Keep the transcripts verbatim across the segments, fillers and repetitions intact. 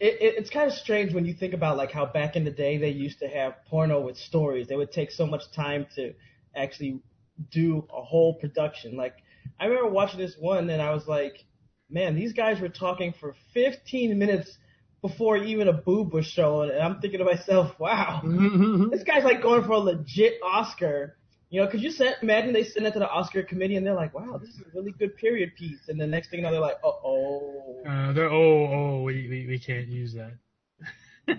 it, it, it's kind of strange when you think about like how back in the day they used to have porno with stories. They would take so much time to actually do a whole production. Like I remember watching this one and I was like, man, these guys were talking for fifteen minutes before even a boob was shown, and I'm thinking to myself, wow, this guy's like going for a legit Oscar. You know, could you set, imagine they send it to the Oscar committee and they're like, wow, this is a really good period piece. And the next thing you know, they're like, uh-oh. Uh, they're, oh, oh, we, we, we can't use that.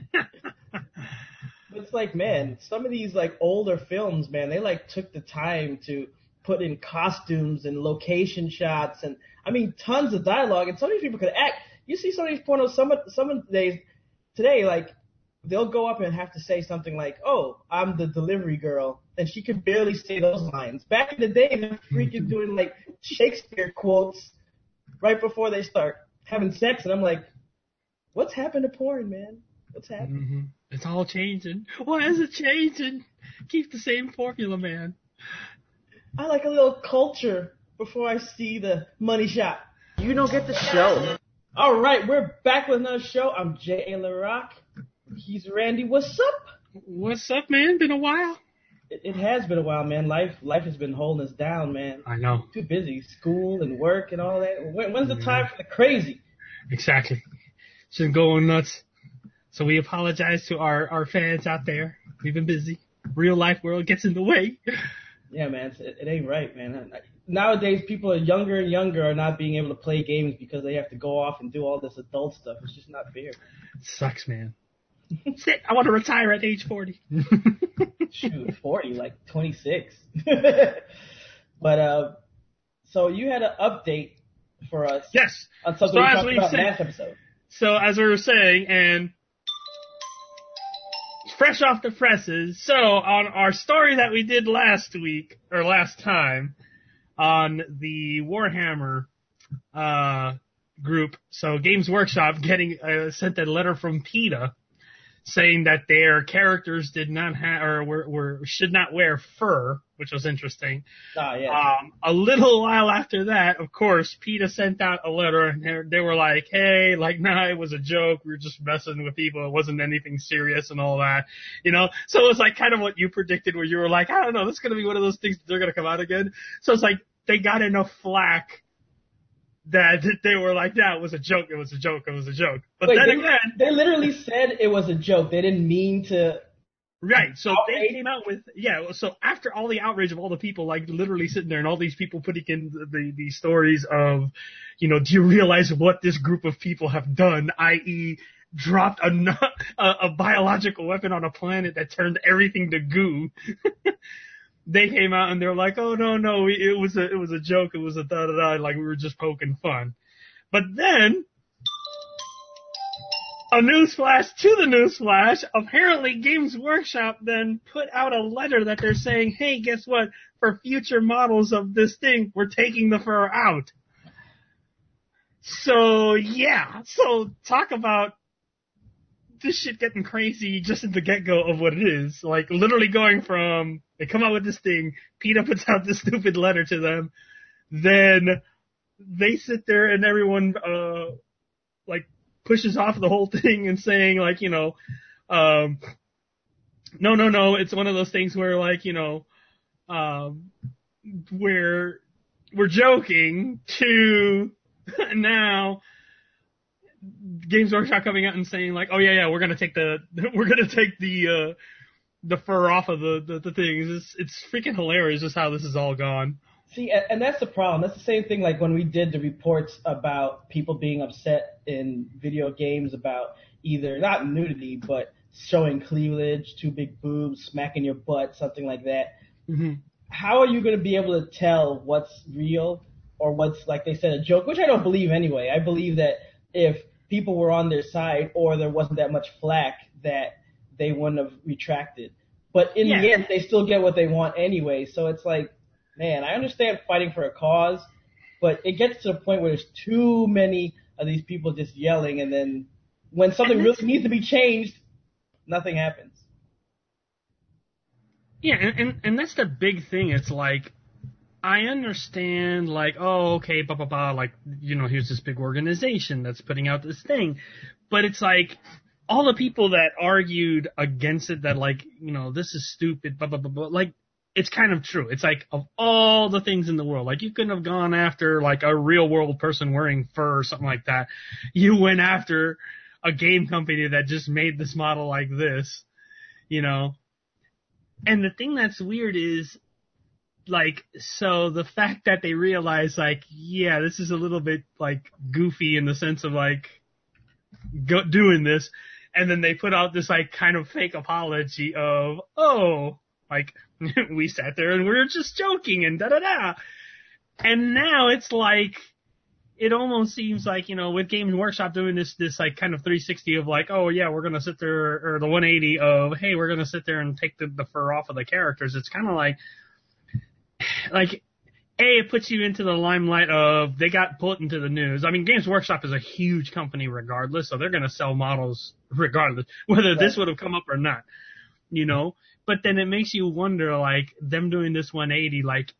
It's like, man, some of these like older films, man, they like took the time to put in costumes and location shots and, I mean, tons of dialogue. And some of these people could act. You see some of these pornos, some of, some of the days, today, like, they'll go up and have to say something like, oh, I'm the delivery girl. And she could barely say those lines. Back in the day, they're freaking doing, like, Shakespeare quotes right before they start having sex. And I'm like, what's happened to porn, man? What's happening? Mm-hmm. It's all changing. Why is it changing? Keep the same formula, man. I like a little culture before I see the money shot. You don't get the show. All right, we're back with another show. I'm J A. LaRock. He's Randy. What's up? What's up, man? Been a while. It, it has been a while, man. Life life has been holding us down, man. I know. Too busy. School and work and all that. When, when's the time for the crazy? Exactly. It's been going nuts. So we apologize to our, our fans out there. We've been busy. Real life world gets in the way. Yeah, man. It, it ain't right, man. Nowadays, people are younger and younger are not being able to play games because they have to go off and do all this adult stuff. It's just not fair. It sucks, man. Shit, I want to retire at age forty. Shoot, forty, like twenty-six. But, uh, so you had an update for us. Yes. On something so we as talked we about said, last episode. So as we were saying, and fresh off the presses, so on our story that we did last week, or last time, on the Warhammer uh, group, so Games Workshop getting uh, sent a letter from PETA saying that their characters did not have, or were, were should not wear fur, which was interesting. Ah, yeah. Um, a little while after that, of course, PETA sent out a letter, and they, they were like, hey, like, nah, it was a joke. We were just messing with people. It wasn't anything serious and all that, you know? So it was like kind of what you predicted, where you were like, I don't know, this is going to be one of those things that they're going to come out again. So it's like they got enough flack that they were like, yeah, it was a joke, it was a joke, it was a joke. But Wait, then they, again... They literally said it was a joke. They didn't mean to... Right, so outrage. They came out with... Yeah, so after all the outrage of all the people, like, literally sitting there and all these people putting in the, the, the stories of, you know, do you realize what this group of people have done, that is dropped a, a, a biological weapon on a planet that turned everything to goo. They came out and they're like, oh, no, no, it was a, it was a joke, it was a da-da-da, like we were just poking fun. But then, a newsflash to the newsflash, apparently Games Workshop then put out a letter that they're saying, hey, guess what, for future models of this thing, we're taking the fur out. So, yeah, so talk about this shit getting crazy just at the get-go of what it is. Like, literally going from, they come out with this thing, PETA puts out this stupid letter to them, then they sit there and everyone, uh, like, pushes off the whole thing and saying, like, you know, um, no, no, no, it's one of those things where, like, you know, um, we're, we're joking to now, Games Workshop coming out and saying like, oh yeah, yeah, we're gonna take the, we're gonna take the, uh, the fur off of the, the, the things. It's, it's freaking hilarious just how this is all gone. See, and, and that's the problem. That's the same thing like when we did the reports about people being upset in video games about either, not nudity, but showing cleavage, two big boobs, smacking your butt, something like that. Mm-hmm. How are you going to be able to tell what's real or what's, like they said, a joke, which I don't believe anyway. I believe that if people were on their side or there wasn't that much flack, that they wouldn't have retracted. But in yeah. the end, they still get what they want anyway. So it's like, man, I understand fighting for a cause, but it gets to the point where there's too many of these people just yelling, and then when something really needs to be changed, nothing happens. Yeah, and, and, and that's the big thing. It's like, I understand, like, oh, okay, blah, blah, blah, like, you know, here's this big organization that's putting out this thing. But it's like, all the people that argued against it, that, like, you know, this is stupid, blah, blah, blah, blah, like, it's kind of true. It's like, of all the things in the world, like, you couldn't have gone after, like, a real-world person wearing fur or something like that. You went after a game company that just made this model like this, you know? And the thing that's weird is, like, so the fact that they realize, like, yeah, this is a little bit, like, goofy in the sense of, like, go, doing this, and then they put out this, like, kind of fake apology of, oh, like, we sat there and we were just joking and da-da-da. And now it's like, it almost seems like, you know, with Games Workshop doing this, this, like, kind of three sixty of, like, oh, yeah, we're going to sit there, or the one eighty of, hey, we're going to sit there and take the, the fur off of the characters. It's kind of like, like, A, it puts you into the limelight of, they got put into the news. I mean, Games Workshop is a huge company regardless, so they're going to sell models regardless, whether right. this would have come up or not, you know? But then it makes you wonder, like, them doing this one eighty, like,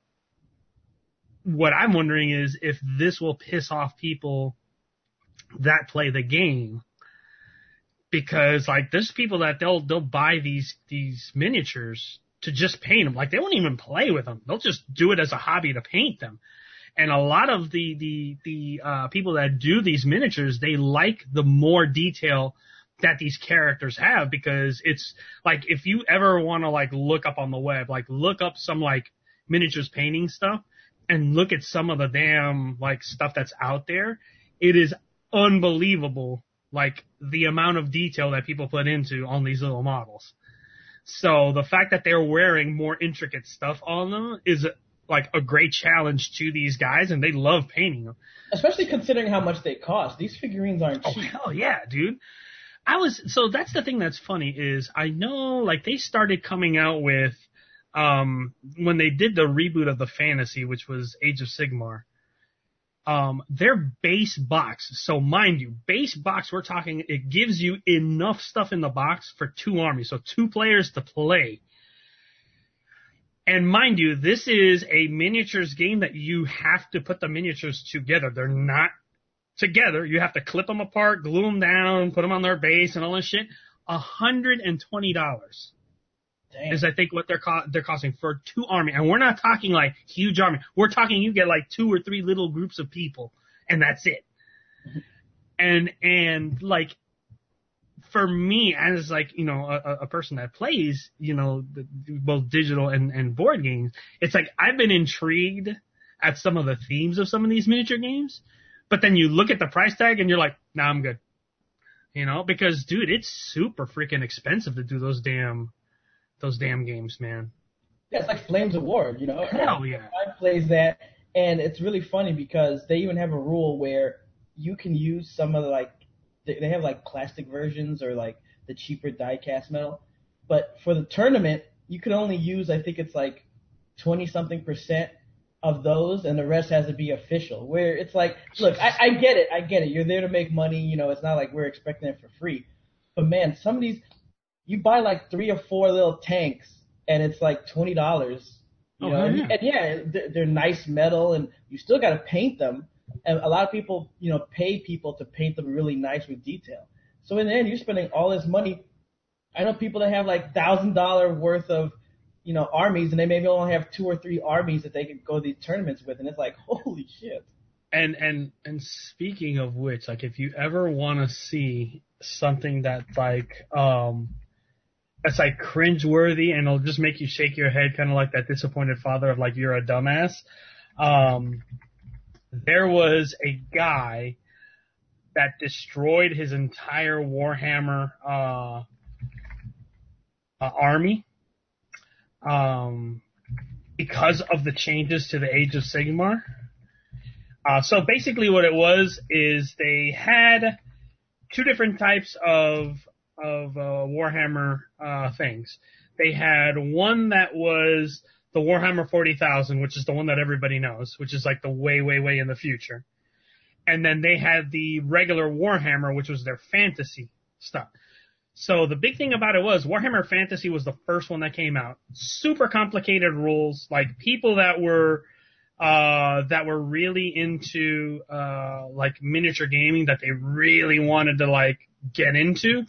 what I'm wondering is if this will piss off people that play the game. Because, like, there's people that they'll, they'll buy these, these miniatures to just paint them. Like, they won't even play with them. They'll just do it as a hobby to paint them. And a lot of the, the, the, uh, people that do these miniatures, they like the more detail that these characters have, because it's, like, if you ever want to, like, look up on the web, like, look up some, like, miniatures painting stuff and look at some of the damn, like, stuff that's out there, it is unbelievable, like, the amount of detail that people put into on these little models. So the fact that they're wearing more intricate stuff on them is, like, a great challenge to these guys, and they love painting them. Especially considering how much they cost. These figurines aren't cheap. Oh, hell yeah, dude. I was, so that's the thing that's funny is, I know, like, they started coming out with, um, when they did the reboot of the Fantasy, which was Age of Sigmar, um, their base box, so mind you, base box, we're talking, it gives you enough stuff in the box for two armies, so two players to play. And mind you, this is a miniatures game that you have to put the miniatures together. They're not together. You have to clip them apart, glue them down, put them on their base and all this shit. one hundred twenty dollars. Damn. Is I think what they're co- they're costing for two army, and we're not talking like huge army. We're talking you get like two or three little groups of people, and that's it. Mm-hmm. And and like for me, as like you know a, a person that plays you know the, both digital and, and board games, it's like I've been intrigued at some of the themes of some of these miniature games, but then you look at the price tag and you're like, nah, I'm good. You know, because dude, it's super freaking expensive to do those damn. Those damn games, man. Yeah, it's like Flames of War, you know. Hell yeah. I plays that, and it's really funny because they even have a rule where you can use some of the, like, they have, like, plastic versions or, like, the cheaper die-cast metal. But for the tournament, you can only use, I think it's, like, twenty-something percent of those, and the rest has to be official. Where it's like, look, I, I get it, I get it. You're there to make money, you know, it's not like we're expecting it for free. But, man, some of these... You buy like three or four little tanks, and it's like twenty dollars. You oh, know, yeah. And, and yeah, they're, they're nice metal, and you still got to paint them. And a lot of people, you know, pay people to paint them really nice with detail. So in the end, you're spending all this money. I know people that have like thousand dollar worth of, you know, armies, and they maybe only have two or three armies that they can go to these tournaments with, and it's like, holy shit. And and and speaking of which, like, if you ever want to see something that's like, um. that's like cringeworthy and it'll just make you shake your head, kind of like that disappointed father of like, you're a dumbass. Um, there was a guy that destroyed his entire Warhammer, uh, uh army, um, because of the changes to the Age of Sigmar. Uh, so basically what it was is they had two different types of of uh, Warhammer uh, things. They had one that was the Warhammer forty thousand, which is the one that everybody knows, which is like the way, way, way in the future. And then they had the regular Warhammer, which was their fantasy stuff. So the big thing about it was Warhammer Fantasy was the first one that came out. Super complicated rules, like people that were uh, that were really into, uh, like miniature gaming that they really wanted to like get into,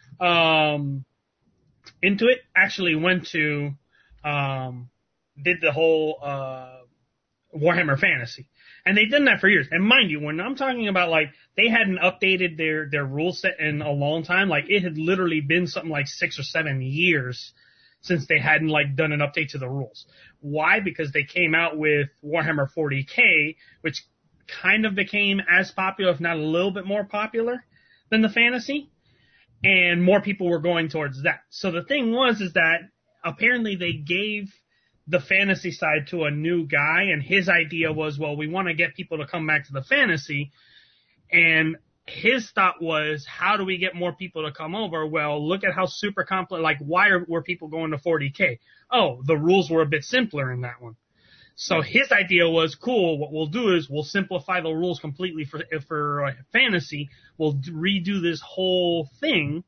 um, into it actually went to, um, did the whole, uh, Warhammer Fantasy. And they've done that for years. And mind you, when I'm talking about like they hadn't updated their, their rule set in a long time, like it had literally been something like six or seven years since they hadn't like done an update to the rules. Why? Because they came out with Warhammer forty K, which kind of became as popular, if not a little bit more popular than the fantasy. And more people were going towards that. So the thing was, is that apparently they gave the fantasy side to a new guy, and his idea was, well, we want to get people to come back to the fantasy. And his thought was, how do we get more people to come over? Well, look at how super complex, like why are, were people going to forty K? Oh, the rules were a bit simpler in that one. So his idea was, cool, what we'll do is we'll simplify the rules completely for, for uh, fantasy. We'll redo this whole thing.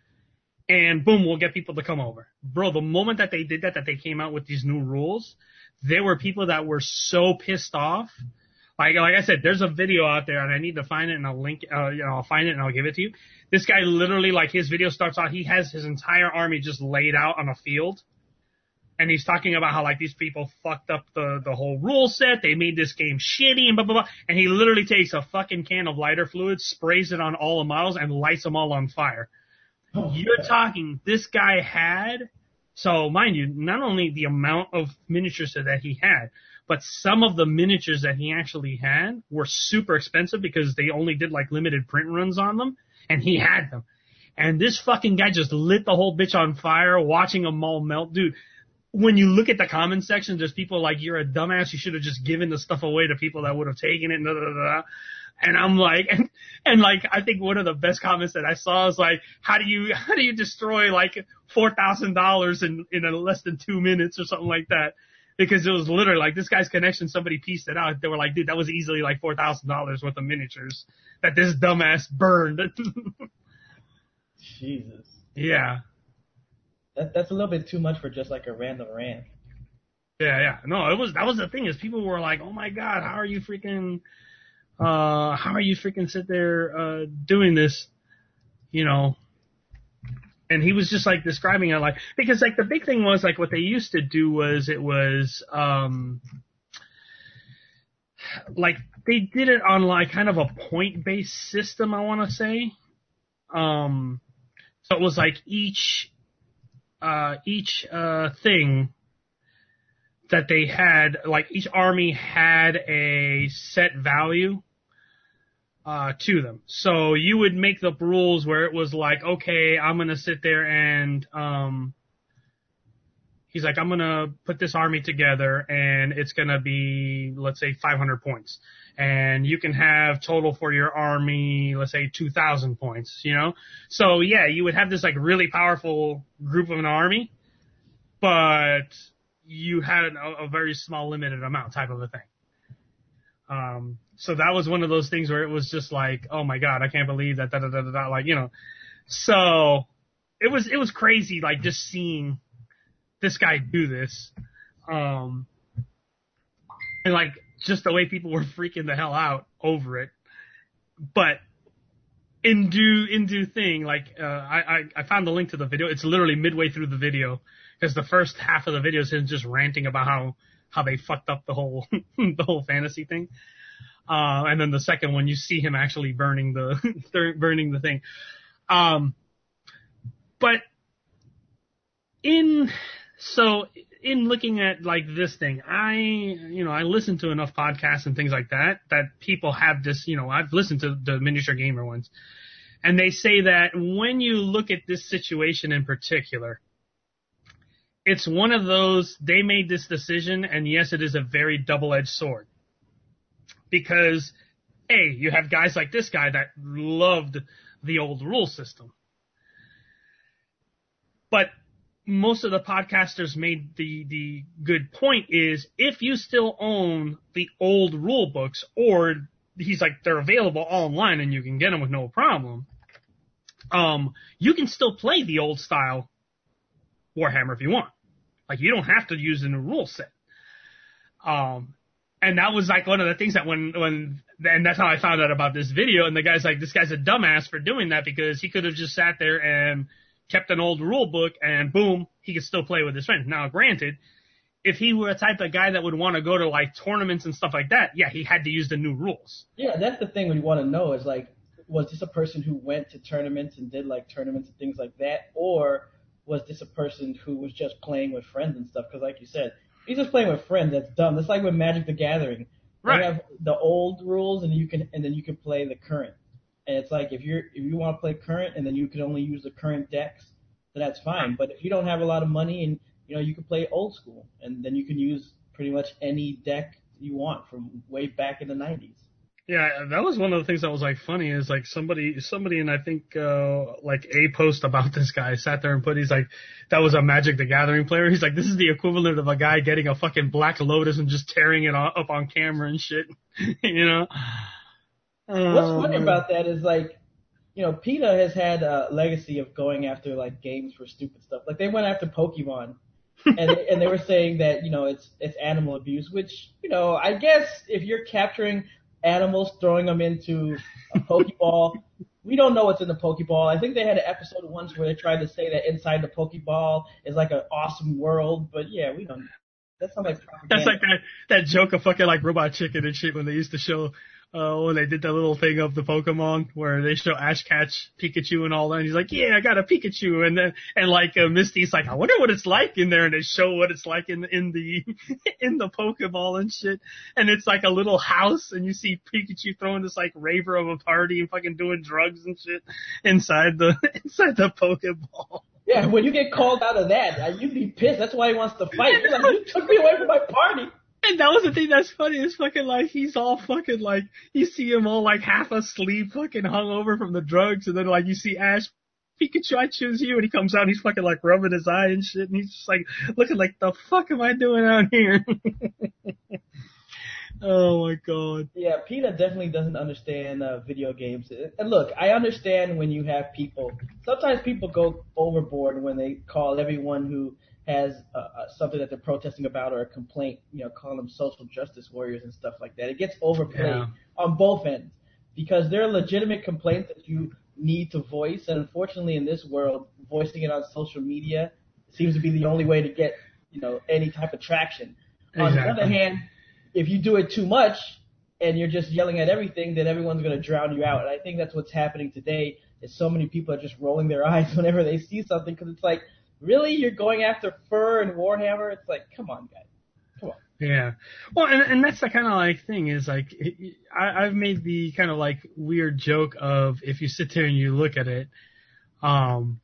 And boom, we'll get people to come over. Bro, the moment that they did that, that they came out with these new rules, there were people that were so pissed off. Like, like I said, there's a video out there and I need to find it and I'll link, uh, you know, I'll find it and I'll give it to you. This guy literally, like his video starts out, he has his entire army just laid out on a field. And he's talking about how like these people fucked up the, the whole rule set. They made this game shitty and blah, blah, blah. And he literally takes a fucking can of lighter fluid, sprays it on all the models and lights them all on fire. Oh, You're God. talking, this guy had, so mind you, not only the amount of miniatures that he had, but some of the miniatures that he actually had were super expensive because they only did like limited print runs on them, and he had them. And this fucking guy just lit the whole bitch on fire, watching them all melt. Dude, when you look at the comment section, there's people like, you're a dumbass, you should have just given the stuff away to people that would have taken it, da, da, da, da. And I'm like, and, and like, I think one of the best comments that I saw is like, how do you, how do you destroy like four thousand dollars in, in a less than two minutes or something like that? Because it was literally like this guy's connection, somebody pieced it out. They were like, dude, that was easily like four thousand dollars worth of miniatures that this dumbass burned. Jesus. Yeah. That, that's a little bit too much for just like a random rant. Yeah, yeah. No, it was, that was the thing is people were like, oh my God, how are you freaking, Uh, how are you freaking sit there, uh, doing this, you know? And he was just like describing it like, because like the big thing was like what they used to do was it was, um, like they did it on like kind of a point-based system, I want to say. Um, so it was like each, uh, each, uh, thing that they had, like each army had a set value uh to them. So you would make the rules where it was like, okay, I'm going to sit there and um he's like, I'm going to put this army together and it's going to be, let's say, five hundred points. And you can have total for your army, let's say two thousand points, you know? So yeah, you would have this like really powerful group of an army, but you had a, a very small limited amount type of a thing. Um, so that was one of those things where it was just like, oh my God, I can't believe that, da, da, da, da, da, like, you know, so it was, it was crazy, like just seeing this guy do this. Um, and like just the way people were freaking the hell out over it. But in due, in due thing, like, uh, I, I, I found the link to the video. It's literally midway through the video. Because the first half of the video is him just ranting about how, how they fucked up the whole the whole fantasy thing, uh, and then the second one you see him actually burning the burning the thing. Um, but in so in looking at like this thing, I you know I listen to enough podcasts and things like that that people have this. You know I've listened to the Miniature Gamer ones, and they say that when you look at this situation in particular, it's one of those, they made this decision, and yes, it is a very double-edged sword. Because, A, you have guys like this guy that loved the old rule system. But most of the podcasters made the, the good point is, if you still own the old rule books, or he's like, they're available online and you can get them with no problem, um, you can still play the old style Warhammer if you want. Like, you don't have to use the new rule set. Um, And that was like one of the things that when, when, and that's how I found out about this video. And the guy's like, this guy's a dumbass for doing that because he could have just sat there and kept an old rule book and boom, he could still play with his friends. Now, granted, if he were a type of guy that would want to go to like tournaments and stuff like that, yeah, he had to use the new rules. Yeah, that's the thing we want to know is like, was this a person who went to tournaments and did like tournaments and things like that? Or was this a person who was just playing with friends and stuff? Because like you said, he's just playing with friends. That's dumb. That's like with Magic the Gathering. Right. They have the old rules, and you can, and then you can play the current. And it's like if you're, if you want to play current, and then you can only use the current decks, then that's fine. But if you don't have a lot of money, and you know you can play old school, and then you can use pretty much any deck you want from way back in the nineties. Yeah, that was one of the things that was like funny is like somebody, somebody, and I think uh like a post about this guy sat there and put, he's like, that was a Magic the Gathering player. He's like, this is the equivalent of a guy getting a fucking Black Lotus and just tearing it up on camera and shit, you know. What's funny about that is like, you know, PETA has had a legacy of going after like games for stupid stuff. Like they went after Pokemon. and they, and they were saying that, you know, it's it's animal abuse, which, you know, I guess if you're capturing animals, throwing them into a Pokeball, we don't know what's in the Pokeball. I think they had an episode once where they tried to say that inside the Pokeball is like an awesome world, but yeah, we don't. That's not like propaganda. That's like that that joke of fucking like Robot Chicken and shit when they used to show. Uh, when they did that little thing of the Pokemon where they show Ash catch Pikachu and all that, and he's like, yeah, I got a Pikachu, and then, and like, uh, Misty's like, I wonder what it's like in there, and they show what it's like in, in the, in the Pokeball and shit, and it's like a little house, and you see Pikachu throwing this like raver of a party and fucking doing drugs and shit inside the, inside the Pokeball. Yeah, when you get called out of that, you'd be pissed, that's why he wants to fight. He's like, you took me away from my party. And that was the thing that's funny is fucking like he's all fucking like you see him all like half asleep, fucking hungover from the drugs, and then like you see Ash, Pikachu, I choose you, and he comes out and he's fucking like rubbing his eye and shit, and he's just like looking like the fuck am I doing out here? Oh my god. Yeah, PETA definitely doesn't understand uh, video games. And look, I understand when you have people. Sometimes people go overboard when they call everyone who has uh, uh, something that they're protesting about or a complaint, you know, calling them social justice warriors and stuff like that. It gets overplayed yeah. on both ends because there are legitimate complaints that you need to voice, and unfortunately in this world, voicing it on social media seems to be the only way to get, you know, any type of traction. Exactly. On the other hand, if you do it too much and you're just yelling at everything, then everyone's going to drown you out. And I think that's what's happening today is so many people are just rolling their eyes whenever they see something because it's like, really? You're going after Fur and Warhammer? It's like, come on, guys. Come on. Yeah. Well, and, and that's the kind of like thing is like, it, I, I've made the kind of like weird joke of if you sit there and you look at it, um,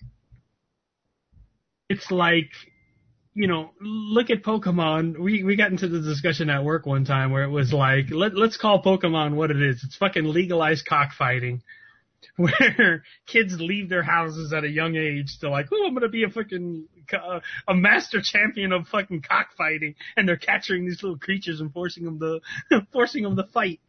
it's like, you know, look at Pokemon. We, we got into the discussion at work one time where it was like, let, let's call Pokemon what it is. It's fucking legalized cockfighting. Where kids leave their houses at a young age to like, oh, I'm gonna be a fucking uh, a master champion of fucking cockfighting, and they're capturing these little creatures and forcing them to forcing them to fight.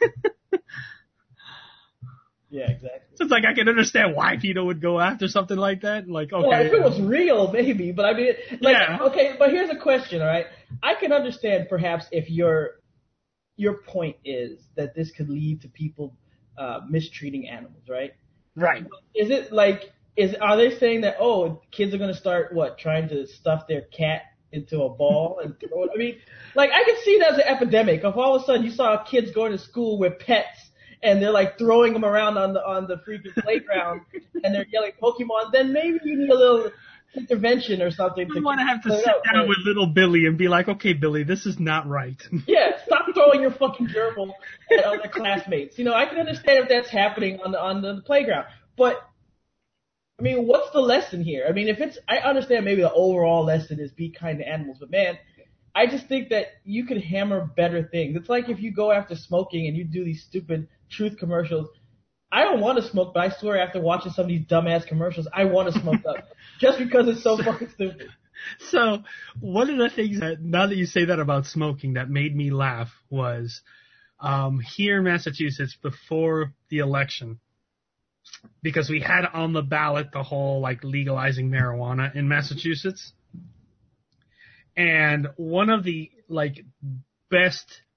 Yeah, exactly. So it's like I can understand why PETA would go after something like that. Like, okay, well, if it was real, maybe, but I mean, like, yeah. Okay, but here's a question, all right? I can understand perhaps if your your point is that this could lead to people. Uh, mistreating animals, right? Right. Is it like, is are they saying that, oh, kids are going to start, what, trying to stuff their cat into a ball? and throw it? I mean, like, I can see that as an epidemic. If all of a sudden you saw kids going to school with pets and they're, like, throwing them around on the on the freaking playground and they're yelling Pokemon, then maybe you need a little intervention or something. You want to have to sit down but, with little Billy and be like, okay, Billy, this is not right. Yeah, stop throwing your fucking gerbil at other classmates. You know, I can understand if that's happening on the on the playground, but I mean, what's the lesson here? I mean, if it's, I understand maybe the overall lesson is be kind to animals, but man, I just think that you could hammer better things. It's like if you go after smoking and you do these stupid truth commercials. I don't want to smoke, but I swear after watching some of these dumbass commercials, I want to smoke up. Just because it's so fucking stupid. So, one of the things that, now that you say that about smoking, that made me laugh was, um, here in Massachusetts before the election, because we had on the ballot the whole, like, legalizing marijuana in Massachusetts. And one of the, like, best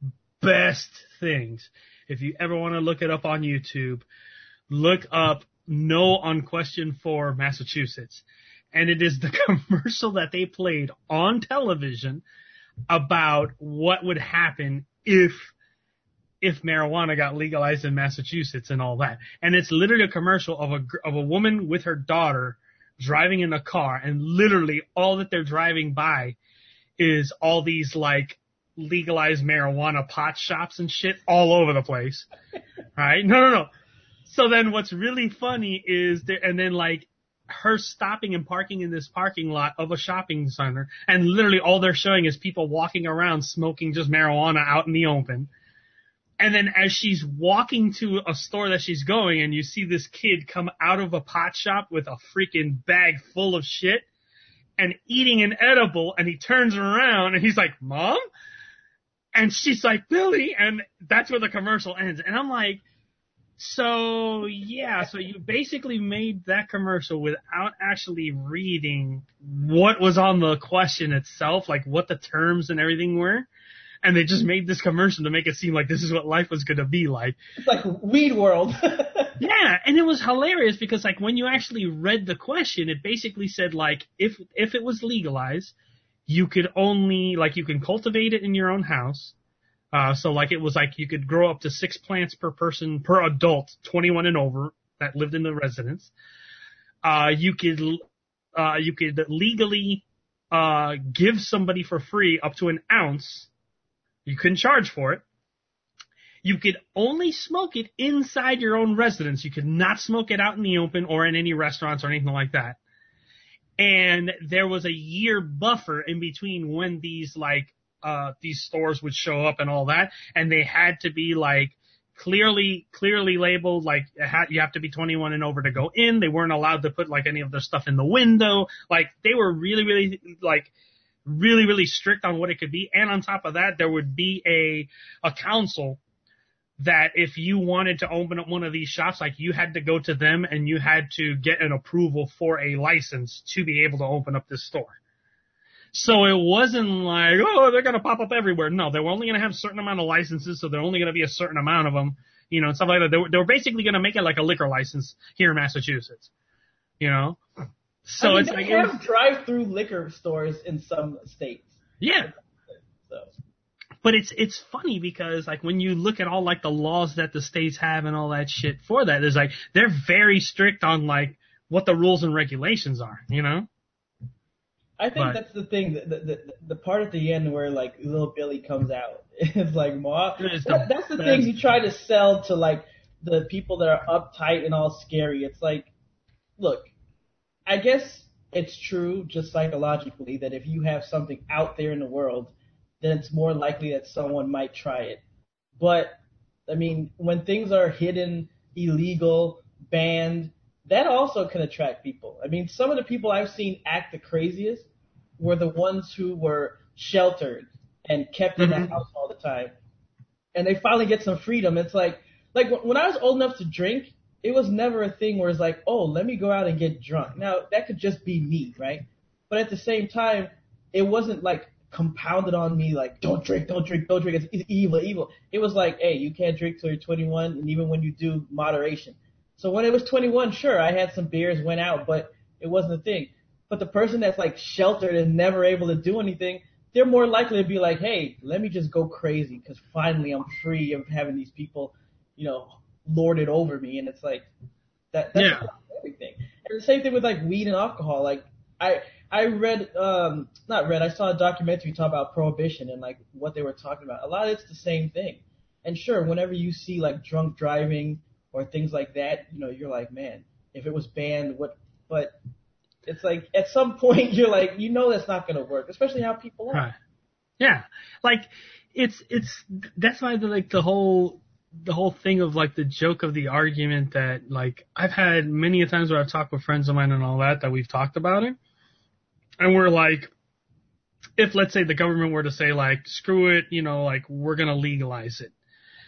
best things. If you ever want to look it up on YouTube, look up No on Question for Massachusetts. And it is the commercial that they played on television about what would happen if if marijuana got legalized in Massachusetts and all that. And it's literally a commercial of a of a woman with her daughter driving in a car, and literally all that they're driving by is all these like legalized marijuana pot shops and shit all over the place. Right? No, no, no. So then what's really funny is there, and then like her stopping and parking in this parking lot of a shopping center, and literally all they're showing is people walking around smoking just marijuana out in the open. And then as she's walking to a store that she's going, and you see this kid come out of a pot shop with a freaking bag full of shit and eating an edible, and he turns around and he's like, Mom? And she's like, Billy, and that's where the commercial ends. And I'm like, so, yeah, so you basically made that commercial without actually reading what was on the question itself, like what the terms and everything were. And they just made this commercial to make it seem like this is what life was going to be like. It's like Weed World. Yeah, and it was hilarious because, like, when you actually read the question, it basically said, like, if if it was legalized, you could only, like, you can cultivate it in your own house. Uh, so, like, it was like you could grow up to six plants per person, per adult, twenty-one and over, that lived in the residence. Uh, you could, uh, you could legally, uh, give somebody for free up to an ounce. You couldn't charge for it. You could only smoke it inside your own residence. You could not smoke it out in the open or in any restaurants or anything like that. And there was a year buffer in between when these, like, uh, these stores would show up and all that, and they had to be like clearly, clearly labeled, like you have to be twenty-one and over to go in. They weren't allowed to put like any of their stuff in the window. Like they were really, really like really, really strict on what it could be. And on top of that, there would be a, a council that if you wanted to open up one of these shops, like you had to go to them and you had to get an approval for a license to be able to open up this store. So it wasn't like, oh, they're going to pop up everywhere. No, they were only going to have a certain amount of licenses, so they're only going to be a certain amount of them, you know, and stuff like that. They were, they were basically going to make it like a liquor license here in Massachusetts, you know? So I mean, it's they like, have was, drive-through liquor stores in some states. Yeah. So. But it's it's funny because, like, when you look at all, like, the laws that the states have and all that shit for that, there's, like, they're very strict on, like, what the rules and regulations are, you know? I think but, that's the thing, the, the the part at the end where, like, little Billy comes out. It's like, Ma, that, the that's the best. thing you try to sell to, like, the people that are uptight and all scary. It's like, look, I guess it's true just psychologically that if you have something out there in the world, then it's more likely that someone might try it. But, I mean, when things are hidden, illegal, banned, that also can attract people. I mean, some of the people I've seen act the craziest were the ones who were sheltered and kept in mm-hmm. the house all the time. And they finally get some freedom. It's like, like when I was old enough to drink, it was never a thing where it's like, oh, let me go out and get drunk. Now, that could just be me, right? But at the same time, it wasn't like compounded on me like, don't drink, don't drink, don't drink. It's, it's evil, evil. It was like, hey, you can't drink till you're twenty-one, and even when you do, moderation. So when it was twenty-one, sure, I had some beers, went out, but it wasn't a thing. But the person that's like sheltered and never able to do anything, they're more likely to be like, hey, let me just go crazy because finally I'm free of having these people, you know, lord it over me. And it's like, that, that's yeah. everything. And the same thing with like weed and alcohol. Like I, I read, um, not read, I saw a documentary talk about prohibition and like what they were talking about. A lot of it's the same thing. And sure, whenever you see like drunk driving or things like that, you know, you're like, man, if it was banned, what, but it's like at some point you're like, you know, that's not going to work, especially how people are. Right. Yeah. Like it's, it's, that's why the, like the whole, the whole thing of like the joke of the argument that like I've had many a times where I've talked with friends of mine and all that, that we've talked about it. And we're like, if let's say the government were to say like, screw it, you know, like we're going to legalize it.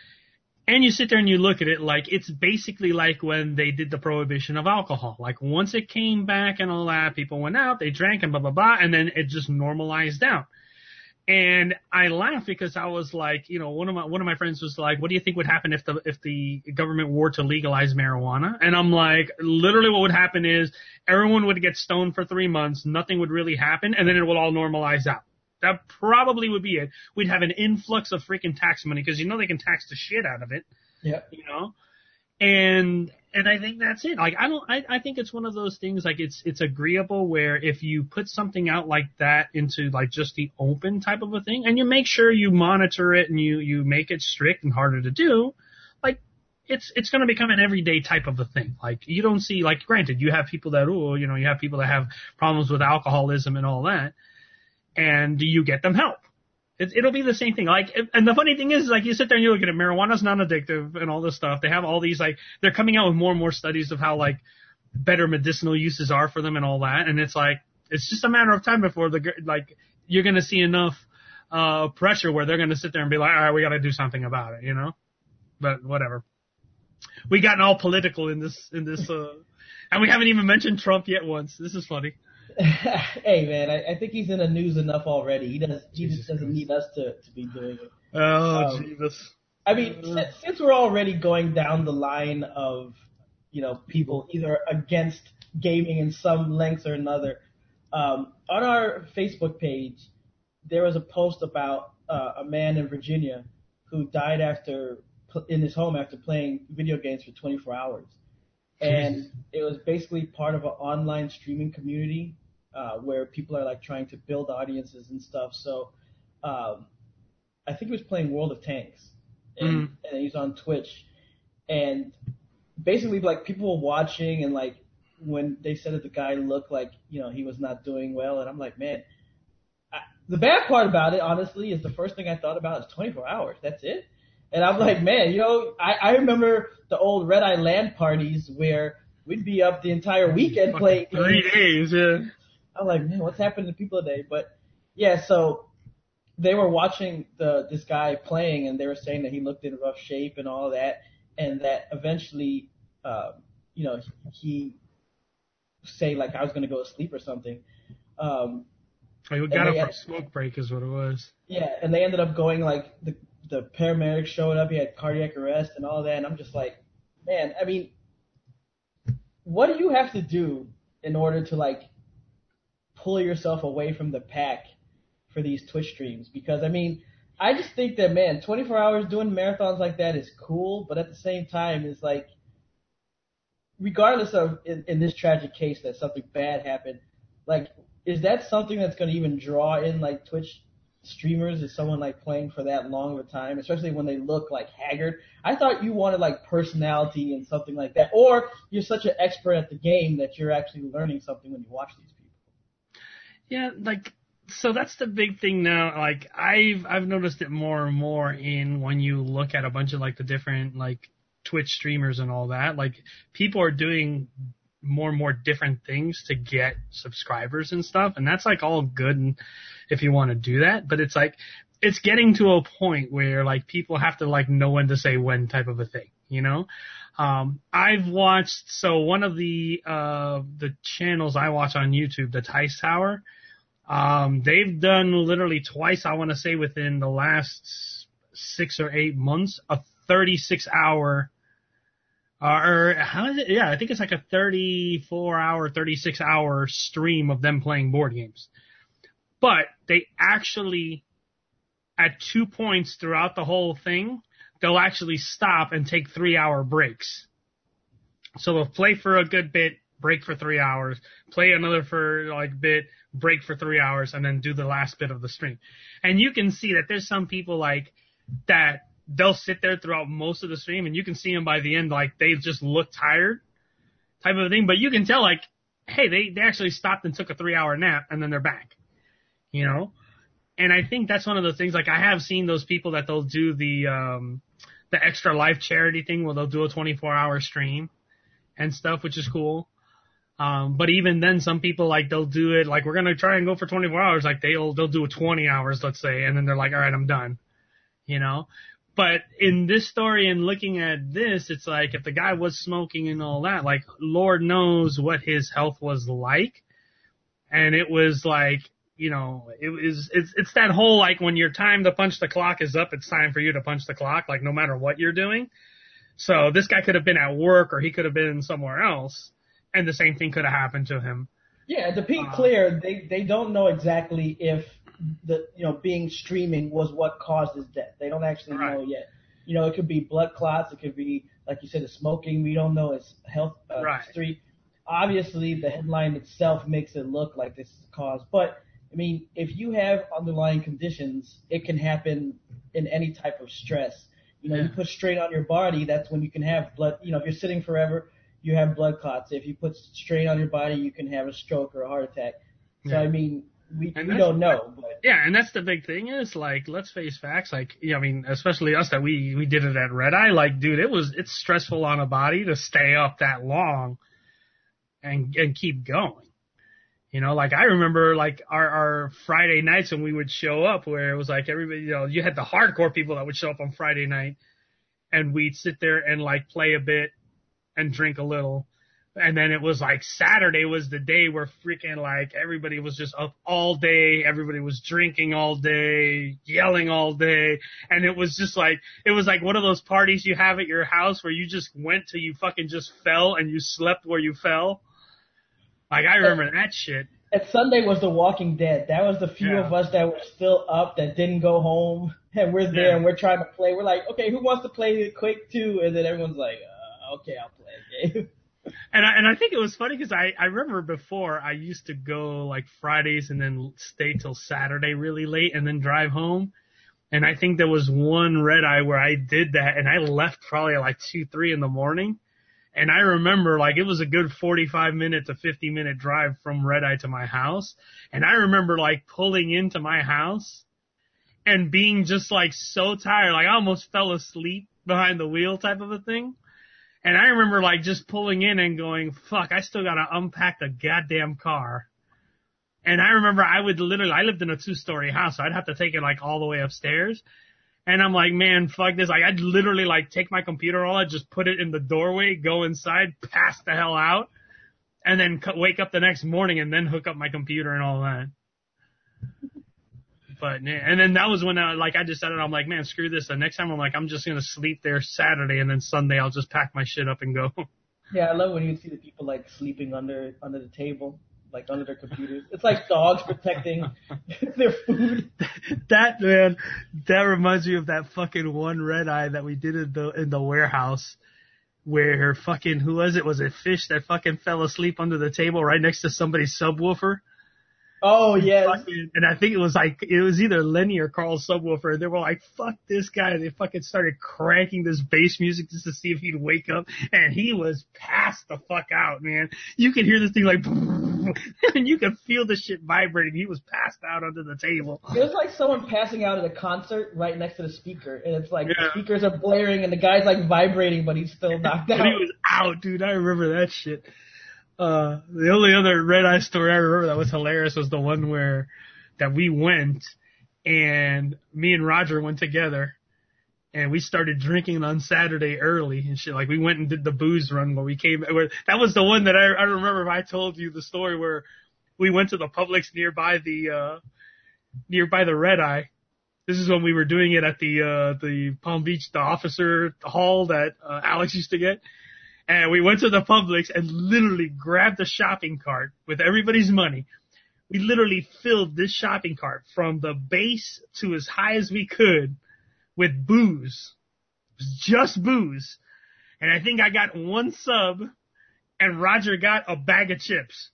And you sit there and you look at it like it's basically like when they did the prohibition of alcohol. Like once it came back and all that, people went out, they drank and blah, blah, blah, and then it just normalized out. And I laughed because I was like, you know, one of my one of my friends was like, "What do you think would happen if the if the government were to legalize marijuana?" And I'm like, literally, what would happen is everyone would get stoned for three months, nothing would really happen, and then it will all normalize out. That probably would be it. We'd have an influx of freaking tax money because you know they can tax the shit out of it. Yeah. You know, and and I think that's it. Like I don't. I I think it's one of those things. Like it's it's agreeable where if you put something out like that into like just the open type of a thing, and you make sure you monitor it and you you make it strict and harder to do, like it's it's going to become an everyday type of a thing. Like you don't see like granted you have people that oh you know you have people that have problems with alcoholism and all that, and you get them help. It, it'll be the same thing. Like, and the funny thing is, like, you sit there and you look at it, marijuana's non-addictive and all this stuff. They have all these, like, they're coming out with more and more studies of how, like, better medicinal uses are for them and all that. And it's like, it's just a matter of time before the, like, you're going to see enough, uh, pressure where they're going to sit there and be like, all right, we got to do something about it, you know? But whatever. We gotten all political in this, in this, uh, and we haven't even mentioned Trump yet once. This is funny. Hey man, I, I think he's in the news enough already. He does. Jesus, Jesus doesn't Christ. need us to, to be doing it. Oh um, Jesus! I mean, uh, since, since we're already going down the line of, you know, people either against gaming in some lengths or another, um, on our Facebook page there was a post about uh, a man in Virginia who died after in his home after playing video games for twenty-four hours, and it was basically part of an online streaming community. Uh, where people are like trying to build audiences and stuff. So um, I think he was playing World of Tanks, and, mm. and he's on Twitch. And basically, like people were watching, and like when they said that the guy looked like you know he was not doing well, and I'm like, man. I, the bad part about it, honestly, is the first thing I thought about is twenty-four hours. That's it. And I'm like, man, you know, I, I remember the old Red Eye LAN parties where we'd be up the entire weekend playing. Three days, yeah. I'm like, man, what's happening to people today? But yeah, so they were watching the this guy playing, and they were saying that he looked in rough shape and all that, and that eventually, um, you know, he, he say like I was gonna go to sleep or something. Um, oh, we got him for a smoke break, is what it was. Yeah, and they ended up going like the the paramedics showed up. He had cardiac arrest and all that, and I'm just like, man, I mean, what do you have to do in order to like pull yourself away from the pack for these Twitch streams? Because I mean, I just think that man, twenty-four hours doing marathons like that is cool, but at the same time, it's like, regardless of in, in this tragic case that something bad happened, like, is that something that's going to even draw in like Twitch streamers? Is someone like playing for that long of a time, especially when they look like haggard? I thought you wanted like personality and something like that, or you're such an expert at the game that you're actually learning something when you watch these people. Yeah, like, so that's the big thing now. Like, I've I've noticed it more and more in when you look at a bunch of like the different like Twitch streamers and all that. Like, people are doing more and more different things to get subscribers and stuff, and that's like all good and if you want to do that. But it's like it's getting to a point where like people have to like know when to say when type of a thing, you know. Um, I've watched, so one of the, uh, the channels I watch on YouTube, the Tice Tower, um, they've done literally twice, I want to say within the last six or eight months, a thirty-six hour, uh, or how is it? Yeah, I think it's like a thirty-four hour, thirty-six hour stream of them playing board games. But they actually, at two points throughout the whole thing, they'll actually stop and take three-hour breaks. So they'll play for a good bit, break for three hours, play another for like bit, break for three hours, and then do the last bit of the stream. And you can see that there's some people like that they'll sit there throughout most of the stream, and you can see them by the end like they just look tired type of thing. But you can tell like, hey, they, they actually stopped and took a three-hour nap, and then they're back, you know? And I think that's one of the things, like I have seen those people that they'll do the, um, the Extra Life charity thing where they'll do a twenty-four hour stream and stuff, which is cool. Um, but even then, some people like they'll do it like we're gonna try and go for twenty-four hours. Like they'll they'll do twenty hours, let's say, and then they're like, all right, I'm done. You know. But in this story and looking at this, it's like if the guy was smoking and all that, like Lord knows what his health was like, and it was like you know, it was, it's, it's that whole, like, when your time to punch the clock is up, it's time for you to punch the clock, like, no matter what you're doing. So this guy could have been at work or he could have been somewhere else, and the same thing could have happened to him. Yeah, to be Uh, clear, they, they don't know exactly if the, you know, being streaming was what caused his death. They don't actually Right. know yet. You know, it could be blood clots. It could be, like you said, the smoking. We don't know his health uh, Right. history. Obviously, the headline itself makes it look like this is the cause. But, I mean, if you have underlying conditions, it can happen in any type of stress. You know, Yeah. you put strain on your body, that's when you can have blood. You know, if you're sitting forever, you have blood clots. If you put strain on your body, you can have a stroke or a heart attack. So, Yeah. I mean, we, And we that's- don't know. But Yeah, and that's the big thing is, like, let's face facts, like, you know, I mean, especially us that we, we did it at Red Eye, like, dude, it was, it's stressful on a body to stay up that long and, and keep going. You know, like, I remember, like, our, our Friday nights when we would show up where it was like everybody, you know, you had the hardcore people that would show up on Friday night and we'd sit there and, like, play a bit and drink a little. And then it was like Saturday was the day where freaking like everybody was just up all day. Everybody was drinking all day, yelling all day. And it was just like, it was like one of those parties you have at your house where you just went till you fucking just fell and you slept where you fell. Like I remember that shit. and Sunday was The Walking Dead. That was the few Yeah. of us that were still up that didn't go home. And we're there Yeah. and we're trying to play. We're like, okay, who wants to play it quick too? And then everyone's like, uh, okay, I'll play a game. And I, and I think it was funny because I, I remember before I used to go like Fridays and then stay till Saturday really late and then drive home. And I think there was one Red Eye where I did that and I left probably at like two, three in the morning. And I remember like it was a good forty-five minute to fifty minute drive from Red Eye to my house. And I remember like pulling into my house and being just like so tired. Like I almost fell asleep behind the wheel type of a thing. And I remember like just pulling in and going, fuck, I still gotta unpack the goddamn car. And I remember I would literally, I lived in a two story house, so I'd have to take it like all the way upstairs. And I'm like, man, fuck this. Like I'd literally like take my computer, all I'd just put it in the doorway, go inside, pass the hell out, and then c- wake up the next morning and then hook up my computer and all that. But, and then that was when I, like, I decided, I'm like, man, screw this. The next time I'm like, I'm just going to sleep there Saturday and then Sunday I'll just pack my shit up and go. Yeah, I love when you see the people like sleeping under under the table, like under their computers. It's like dogs protecting their food. That, man, that reminds me of that fucking one Red Eye that we did in the, in the warehouse where fucking, who was it? Was it Fish that fucking fell asleep under the table right next to somebody's subwoofer? Oh yes. Fucking, and I think it was like, it was either Lenny or Carl's subwoofer. And they were like, fuck this guy. And they fucking started cranking this bass music just to see if he'd wake up. And he was passed the fuck out, man. You could hear this thing like, and you could feel the shit vibrating. He was passed out under the table. It was like someone passing out at a concert right next to the speaker, and it's like Yeah. the speakers are blaring and the guy's like vibrating, but he's still knocked out. But he was out, dude. I remember that shit. Uh, the only other Red Eye story I remember that was hilarious was the one where that we went and me and Roger went together and we started drinking on Saturday early and shit. Like we went and did the booze run where we came, where that was the one that I, I remember if I told you the story where we went to the Publix nearby the, uh, nearby the Red Eye. This is when we were doing it at the, uh, the Palm Beach, the officer hall that, uh, Alex used to get. And we went to the Publix and literally grabbed a shopping cart with everybody's money. We literally filled this shopping cart from the base to as high as we could with booze. It was just booze. And I think I got one sub and Roger got a bag of chips.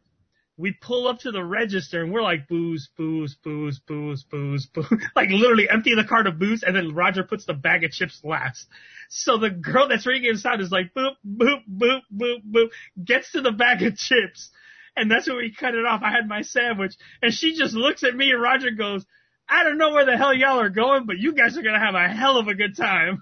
We pull up to the register and we're like booze, booze, booze, booze, booze, booze. Like literally empty the cart of booze and then Roger puts the bag of chips last. So the girl that's ringing us out is like boop, boop, boop, boop, boop, gets to the bag of chips. And that's when we cut it off. I had my sandwich and she just looks at me and Roger goes, I don't know where the hell y'all are going, but you guys are going to have a hell of a good time.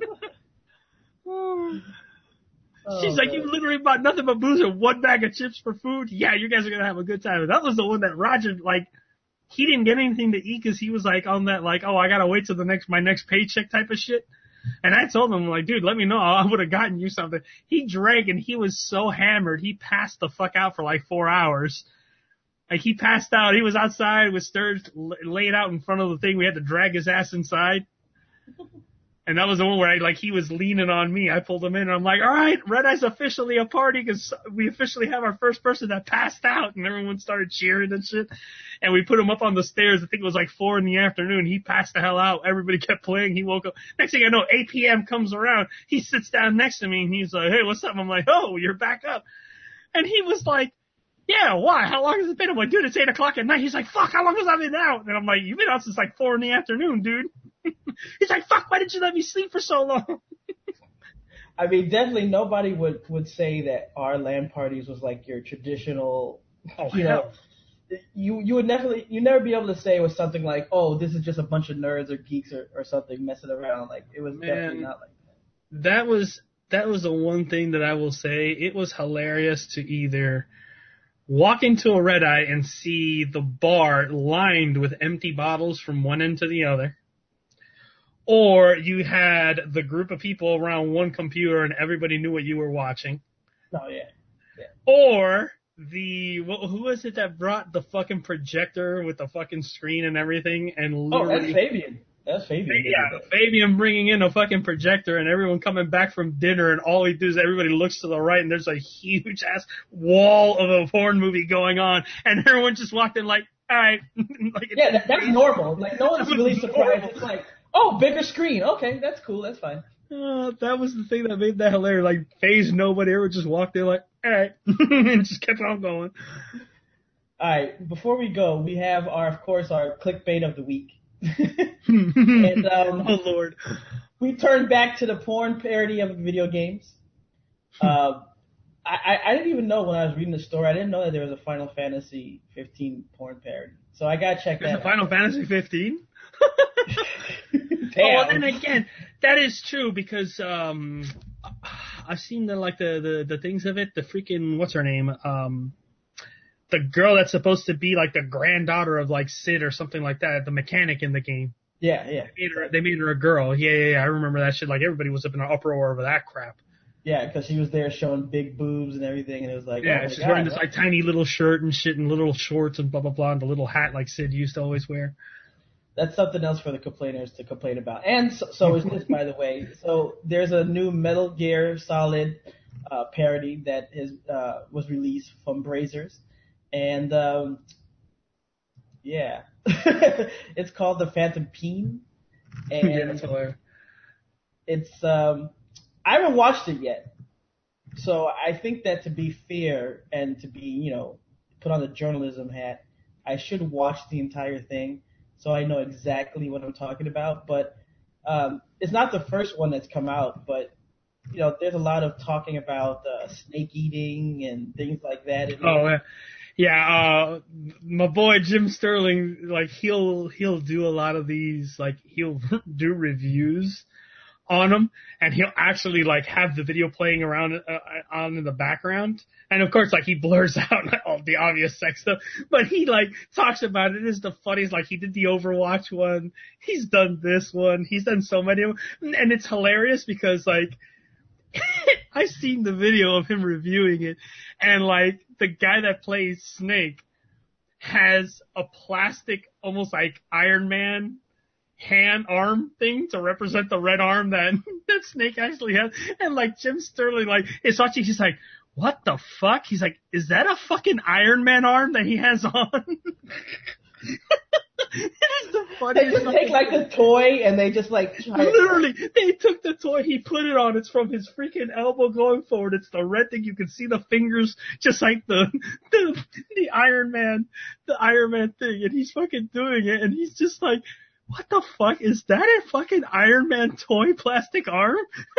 She's Oh, like, man. you literally bought nothing but booze and one bag of chips for food? Yeah, you guys are going to have a good time. And that was the one that Roger, like, he didn't get anything to eat because he was like on that, like, oh, I got to wait till the next, my next paycheck type of shit. And I told him, like, dude, let me know. I would have gotten you something. He drank and he was so hammered. He passed the fuck out for like four hours. Like, he passed out. He was outside with Sturge laid out in front of the thing. We had to drag his ass inside. And that was the one where I, like, he was leaning on me. I pulled him in and I'm like, all right, Red Eye's officially a party because we officially have our first person that passed out, and everyone started cheering and shit. And we put him up on the stairs. I think it was like four in the afternoon. He passed the hell out. Everybody kept playing. He woke up. Next thing I know, eight p.m. comes around. He sits down next to me and he's like, hey, what's up? I'm like, oh, you're back up. And he was like, yeah, why? How long has it been? I'm like, dude, it's eight o'clock at night. He's like, fuck, how long has I been out? And I'm like, you've been out since like four in the afternoon, dude. He's like, fuck, why didn't you let me sleep for so long? I mean, definitely nobody would, would say that our LAN parties was like your traditional, oh, you hell. know, you, you would definitely, you never be able to say it was something like, oh, this is just a bunch of nerds or geeks or, or something messing around. Like, it was Man, definitely not like that. That was, that was the one thing that I will say. It was hilarious to either walk into a Red Eye and see the bar lined with empty bottles from one end to the other, or you had the group of people around one computer and everybody knew what you were watching. Oh, yeah. yeah. Or the, well, who was it that brought the fucking projector with the fucking screen and everything? And oh, that's Fabian. That's Fabian. Yeah, Fabian bringing in a fucking projector and everyone coming back from dinner, and all he does is everybody looks to the right and there's a huge ass wall of a porn movie going on, and everyone just walked in like, all right. Like, yeah, that, that's normal. Like, no one's really surprised. It's like, oh, bigger screen. Okay, that's cool. That's fine. Uh, that was the thing that made that hilarious. Like, phased nobody. Everyone just walked in like, all right, and just kept on going. All right, before we go, we have our, of course, our clickbait of the week. and um, oh Lord, we turned back to the porn parody of video games. uh, I, I didn't even know when I was reading the story. I didn't know that there was a Final Fantasy fifteen porn parody. So I gotta check There's that. a Final Fantasy fifteen. Damn. Oh, and then again, that is true because um, I've seen the like the, the the things of it. The freaking what's her name? Um. The girl that's supposed to be like the granddaughter of like Sid or something like that, the mechanic in the game. Yeah, yeah. They made her, they made her a girl. Yeah, yeah, yeah. I remember that shit. Like everybody was up in an uproar over that crap. Yeah, because she was there showing big boobs and everything, and it was like, yeah, oh she's God, wearing this what? like tiny little shirt and shit and little shorts and blah blah blah and the little hat like Sid used to always wear. That's something else for the complainers to complain about. And so, so is this, by the way. So there's a new Metal Gear Solid uh, parody that is uh, was released from Brazers. And, um, yeah, it's called The Phantom Peen. And yeah, that's hilarious. It's, um, I haven't watched it yet. So I think that to be fair and to be, you know, put on the journalism hat, I should watch the entire thing so I know exactly what I'm talking about. But, um, it's not the first one that's come out, but, you know, there's a lot of talking about, uh, snake eating and things like that. And, oh, yeah. Yeah, uh, my boy Jim Sterling, like he'll, he'll do a lot of these, like he'll do reviews on them, and he'll actually like have the video playing around, uh, on in the background. And of course, like he blurs out all the obvious sex stuff, but he like talks about it. It is the funniest. Like he did the Overwatch one. He's done this one. He's done so many of them. And it's hilarious because like, I've seen the video of him reviewing it, and like the guy that plays Snake has a plastic, almost like Iron Man hand arm thing to represent the red arm that that Snake actually has. And like Jim Sterling, like is watching, he's like, "What the fuck?" He's like, "Is that a fucking Iron Man arm that he has on?" It is the funniest. They just take like the toy and they just like try literally to... they took the toy, he put it on, it's from his freaking elbow going forward, it's the red thing, you can see the fingers just like the the, the Iron Man the Iron Man thing, and he's fucking doing it, and he's just like, what the fuck, is that a fucking Iron Man toy plastic arm?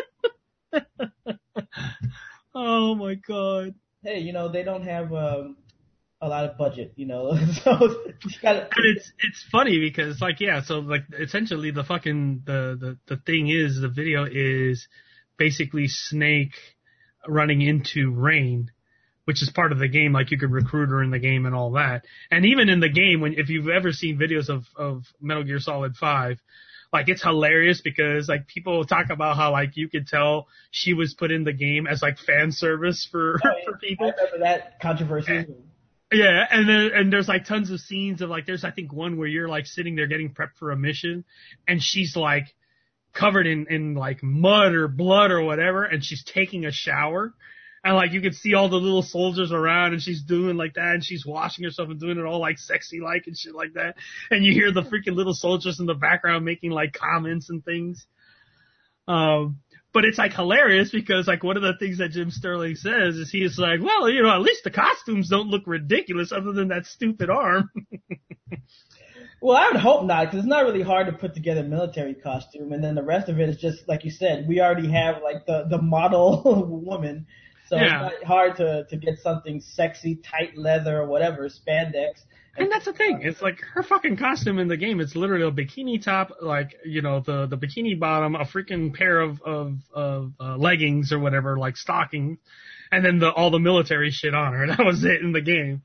Oh my god. Hey, you know, they don't have um a lot of budget, you know, so you gotta... And it's it's funny because like yeah, so like essentially the fucking the, the the thing is the video is basically Snake running into Rain, which is part of the game. Like you could recruit her in the game and all that. And even in the game, when if you've ever seen videos of of Metal Gear Solid five, like it's hilarious because like people talk about how like you could tell she was put in the game as like fan service for Oh, yeah. for people. I remember that controversy. And, Yeah, and then and there's like tons of scenes of like there's I think one where you're like sitting there getting prepped for a mission, and she's like covered in in like mud or blood or whatever, and she's taking a shower, and like you can see all the little soldiers around, and she's doing like that, and she's washing herself and doing it all like sexy like and shit like that, and you hear the freaking little soldiers in the background making like comments and things. Um. But it's like hilarious because like one of the things that Jim Sterling says is he's like, well, you know, at least the costumes don't look ridiculous other than that stupid arm. Well, I would hope not, because it's not really hard to put together a military costume, and then the rest of it is just like you said. We already have like the the model woman, so Yeah. it's not hard to to get something sexy, tight leather or whatever, spandex. And that's the thing. It's like her fucking costume in the game. It's literally a bikini top, like, you know, the, the bikini bottom, a freaking pair of, of, of uh, leggings or whatever, like stockings, and then the, all the military shit on her. That was it in the game.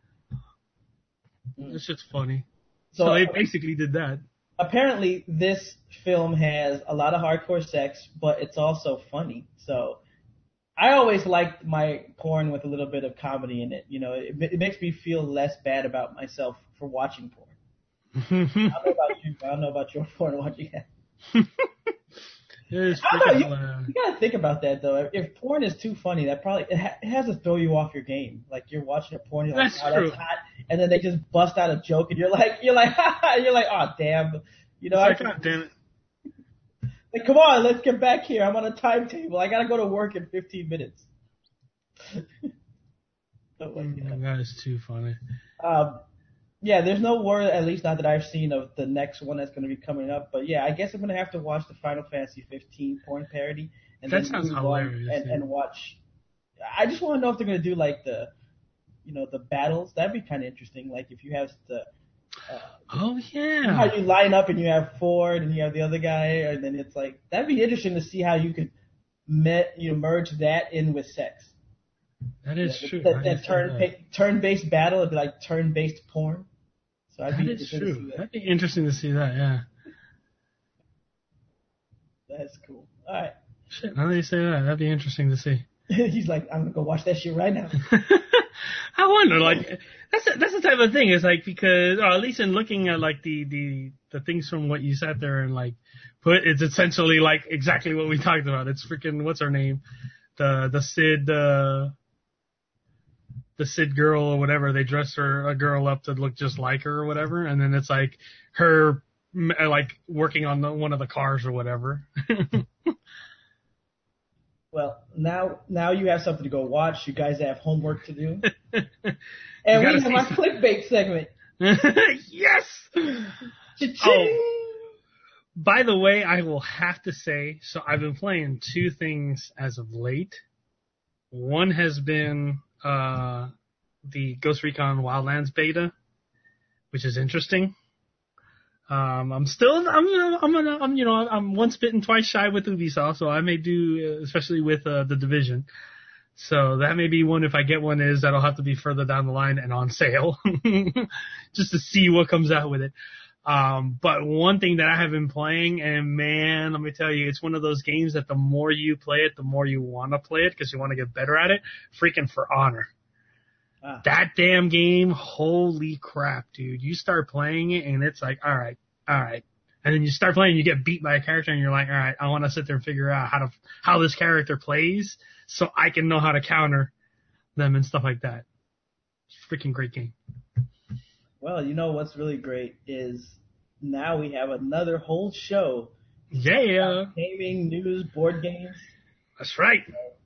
Mm. It's just funny. So, So they basically did that. Apparently, this film has a lot of hardcore sex, but it's also funny. So I always liked my porn with a little bit of comedy in it. You know, it, it makes me feel less bad about myself for watching porn. I don't know about you, but I don't know about your porn watching. It is I don't know, freaking, you, uh, you gotta think about that though. If porn is too funny, that probably it, ha- it has to throw you off your game. Like you're watching a porn, you're like, That's oh, true. that's hot, and then they just bust out a joke, and you're like, you're like, you're like, oh damn, you know, it's I like, God damn it. like, come on, let's get back here. I'm on a timetable. I gotta go to work in fifteen minutes. Oh my God. That is too funny. Um, yeah, there's no word, at least not that I've seen, of the next one that's going to be coming up. But yeah, I guess I'm going to have to watch the Final Fantasy fifteen porn parody and That then sounds move on hilarious, and, yeah. and watch. I just want to know if they're going to do like the, you know, the battles. That'd be kind of interesting. Like if you have the. Uh, Oh, yeah. how you line up and you have Ford and you have the other guy, and then it's like that'd be interesting to see how you could met you know, merge that in with sex. That is Yeah, true. That, I that didn't turn think pa- turn based battle would be like turn based porn. So I'd that. be That is interested to see true. that. That'd be interesting to see that, yeah. That's cool. All right. Shit, now that you say that, that'd be interesting to see. He's like, I'm gonna go watch that shit right now. I wonder, like, that's a, that's the type of thing. It's like because, or at least in looking at like the the the things from what you sat there and like put, it's essentially like exactly what we talked about. It's freaking what's her name, the the Sid uh, the Sid girl or whatever. They dress her a girl up to look just like her or whatever, and then it's like her m- like working on the, one of the cars or whatever. Well, now now you have something to go watch. You guys have homework to do, You and gotta we have see our some- clickbait segment. Yes. Cha-ching! Oh. By the way, I will have to say, so I've been playing two things as of late. One has been uh, the Ghost Recon Wildlands beta, which is interesting. Um, I'm still, I'm, you know, I'm, I'm, I'm, you know, I'm once bitten, twice shy with Ubisoft, so I may do, uh, especially with uh, the Division. So that may be one. If I get one, is that'll have to be further down the line and on sale, just to see what comes out with it. Um, but one thing that I have been playing, and man, let me tell you, it's one of those games that the more you play it, the more you want to play it because you want to get better at it. Freaking For Honor. Ah. That damn game, holy crap, dude. You start playing it and it's like, all right, all right. And then you start playing, you get beat by a character and you're like, all right, I want to sit there and figure out how to, how this character plays so I can know how to counter them and stuff like that. Freaking great game. Well, you know what's really great is now we have another whole show. Yeah. Gaming, news, board games. That's right.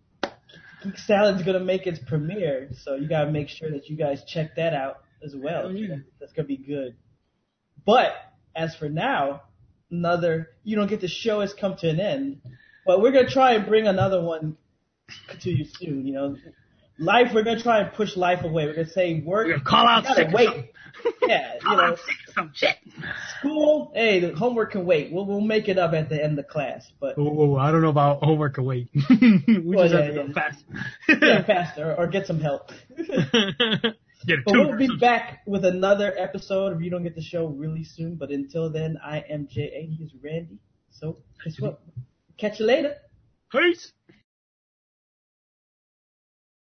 Geek Salad's gonna make its premiere, so you gotta make sure that you guys check that out as well. Hell yeah. That's gonna be good. But as for now, another you don't get the show has come to an end. But we're gonna try and bring another one to you soon. You know, life. We're gonna try and push life away. We're gonna say work. We're gonna call out you gotta sick or wait. something. Yeah, you Call know, out sick or some shit. school. Hey, the homework can wait. We'll we'll make it up at the end of class. But Whoa, whoa, I don't know about homework or wait. we Well, just yeah, have to go yeah. fast. yeah, faster or get some help. Get a But tutor we'll or be some back with another episode if you don't get the show really soon. But until then, I am J A. He's Randy. So guess what? Catch you later. shit. Peace.